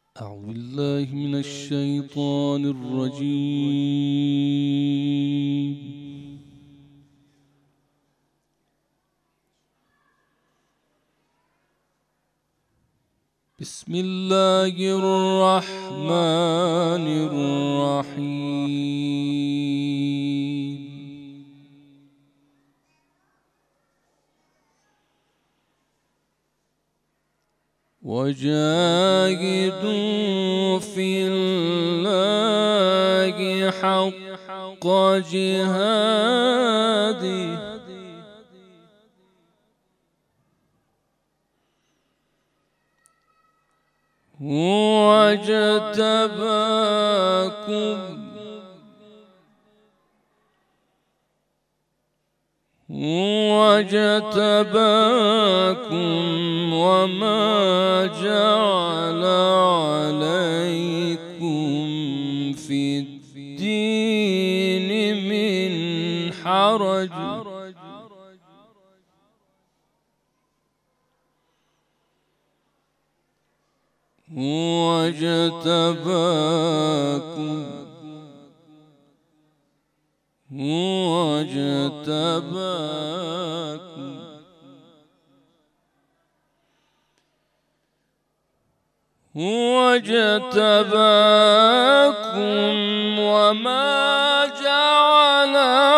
أعوذ بالله من الشيطان الرجيم. بسم الله الرحمن الرحيم. وجاهدوا في الله حق جهاده هو اجتباكم وما جعل عليكم في الدين من حرج هو اجتباكم وما جعل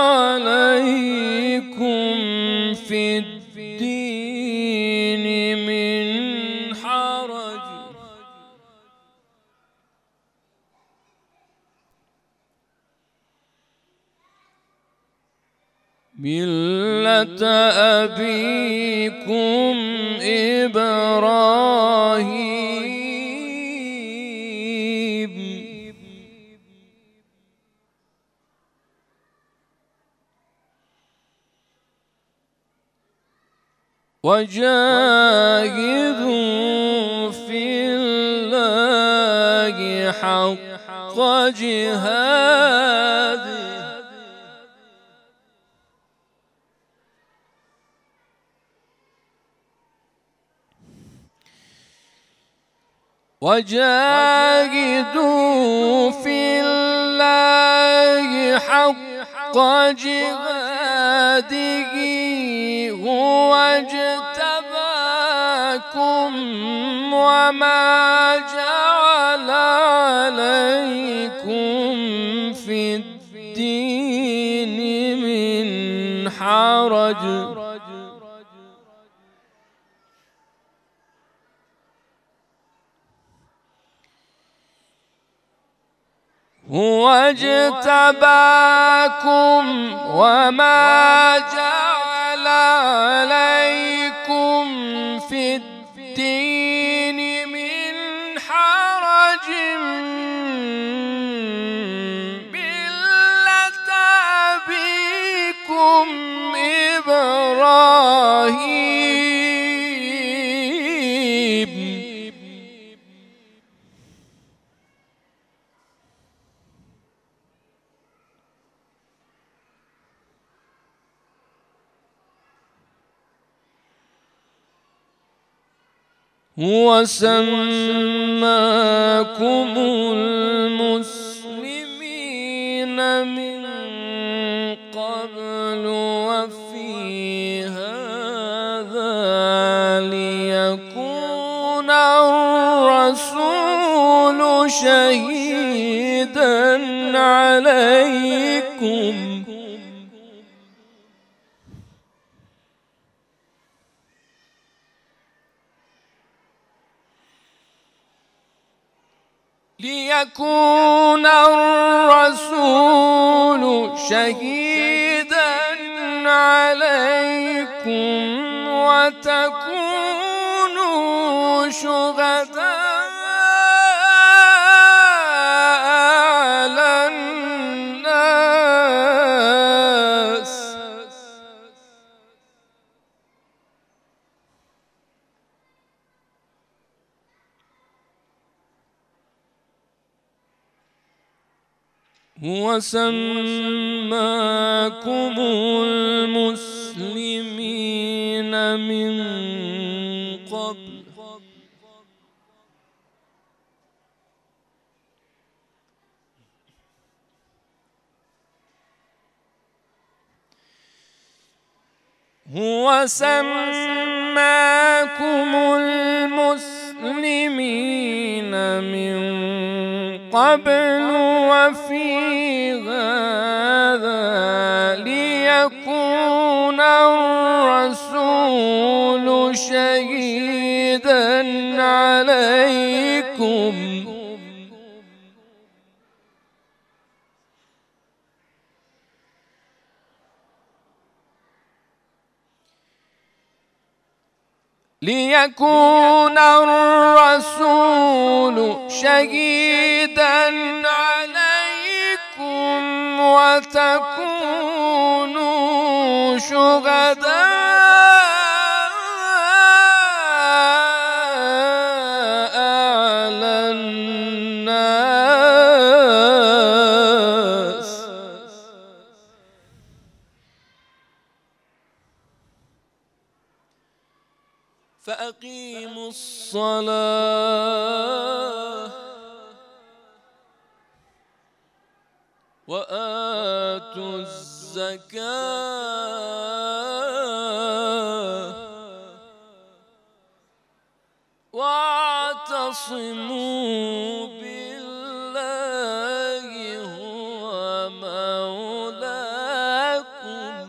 عليكم في الدين من حرج ملة أبيكم إبراهيم وجاهدوا في الله حق جهاده وجاهدوا في الله حق جهاده هو اجتباكم وما جعل عليكم في الدين من حرج هو اجتباكم وما جعل عليكم في الدين من حرج ملة أبيكم إبراهيم هو سماكم المسلمين من قبل وفي هذا ليكون الرسول شهيدا عليكم ليكون الرسول شهيدا عليكم وتكونوا شهداء على الناس هو سماكم المسلمين من قبل هو سماكم المسلمين من قبل وفي هذا ليكون الرسول شهيدا عليكم وتكونوا شهداء على الناس فأقيموا الصلاة وآتوا الزكاة واعتصموا بالله هو مولاكم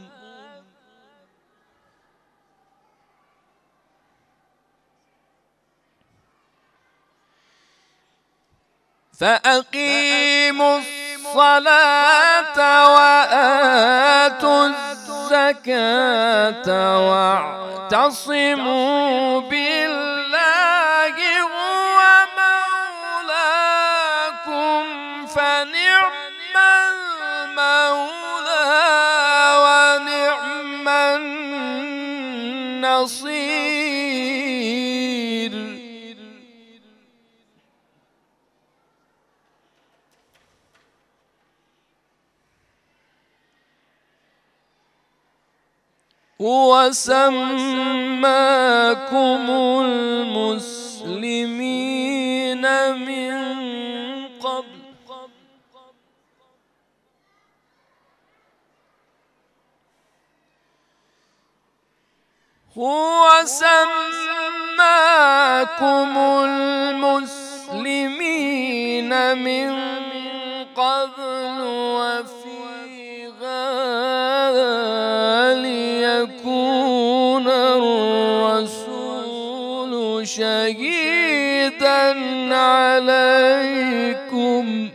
فأقيموا الصلاة وآتوا الزكاة واعتصموا بالله هو مولاكم فنعم المولى ونعم النصير هو سماكم المسلمين من قبل هو سماكم المسلمين من قبل وفي هذا ليكون الرسول شهيدا عليكم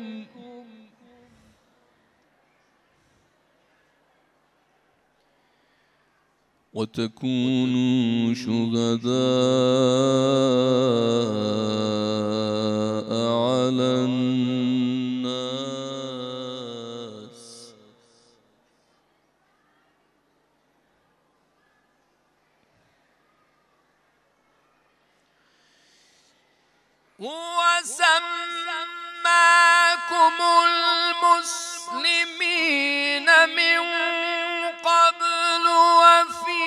وتكونوا شهداء على الناس هو سماكم المسلمين من قبل وفي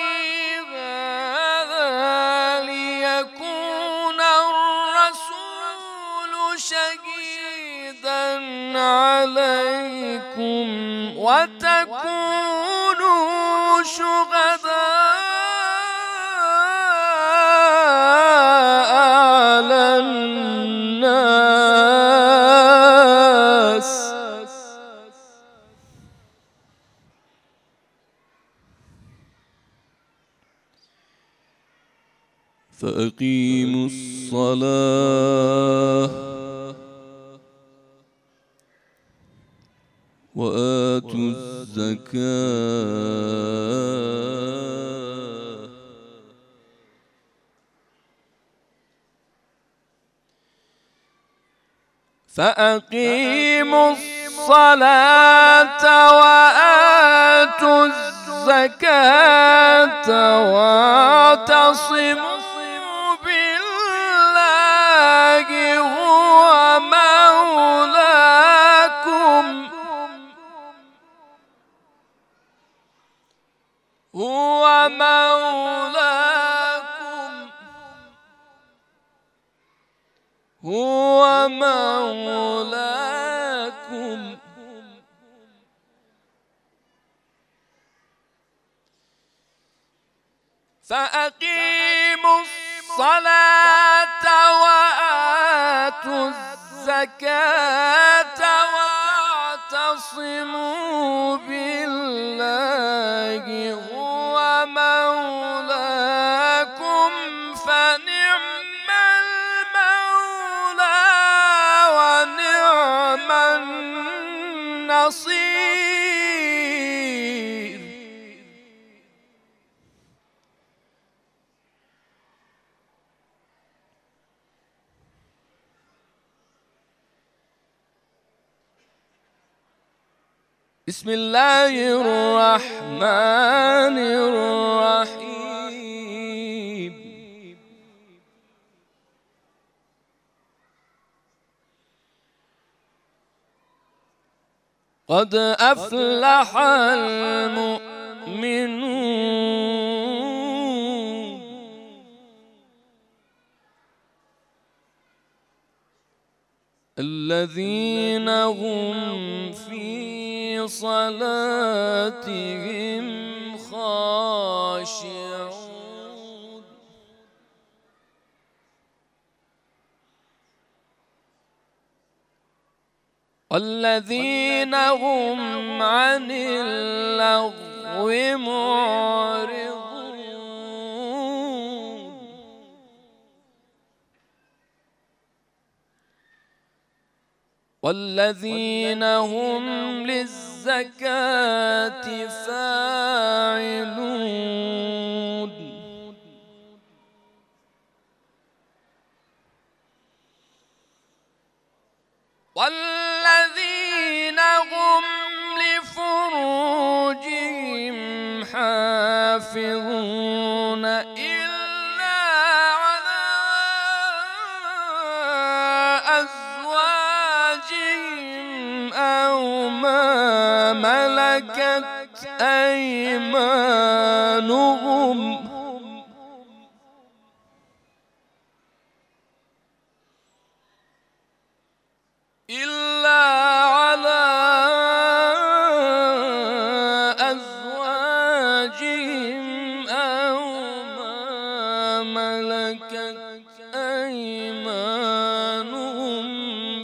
هذا ليكون الرسول شهيدا عليكم وتكونوا شهداء على الناس فأقيموا الصلاة وآتوا الزكاة فأقيموا الصلاة وآتوا الزكاة واعتصموا بالله هو مولاكم هو مولاكم هو مولاكم فأقيموا الصلاة وآتوا الزكاة واعتصموا بالله هو مولاكم فنعم المولى ونعم النصير. بسم الله الرحمن الرحيم. قد أفلح المؤمنون الذين هم في صلاتهم خاشعون والذين هم عن اللغو معرضون والذين هم للزكاة فاعلون والذين هم لفروجهم حافظون إلا على أزواجهم أو ما ملكت أيمانهم إلا على أزواجهم أو ما ملكت أيمانهم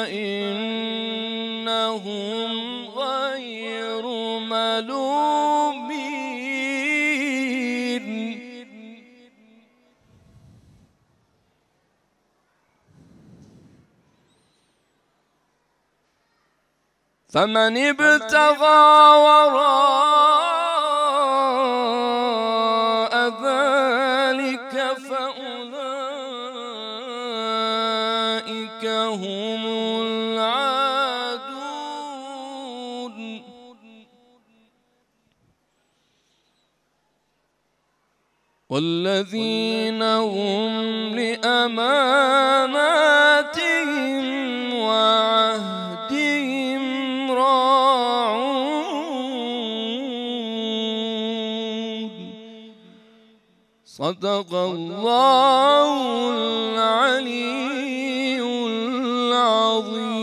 فإنهم غير ملومين. فمن ابتغى وراء ذلك فأولئك هم العادون والذين هم لأماناتهم وعهدهم راعون. صدق الله العلي العظيم.